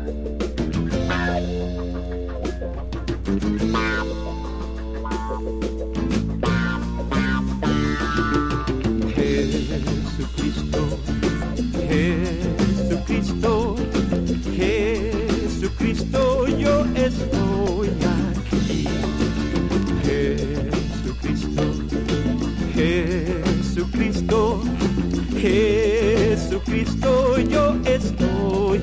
Jesucristo, Jesucristo, yo estoy aquí. Jesucristo, Jesucristo, Jesucristo, yo estoy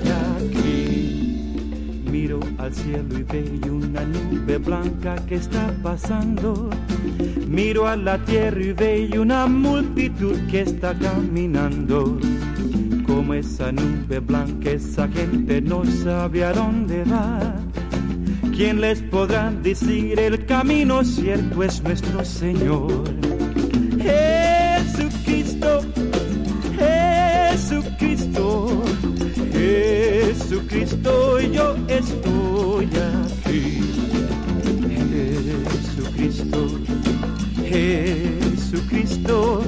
aquí. Miro al cielo y veo una nube blanca que está pasando. Miro a la tierra y veo una multitud que está caminando. Como esa nube blanca, esa gente no sabe a dónde va. ¿Quién les podrá decir el camino cierto? Es nuestro Señor. Jesucristo, Jesucristo, Jesucristo, yo estoy aquí. Jesucristo, Jesucristo,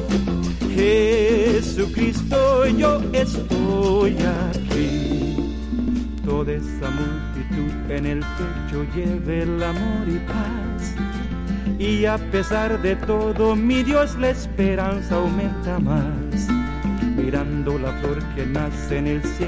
Jesucristo, yo estoy aquí. Toda esa multitud en el pecho lleva el amor y paz. Y a pesar de todo, mi Dios, la esperanza aumenta más. Mirando la flor que nace en el cielo.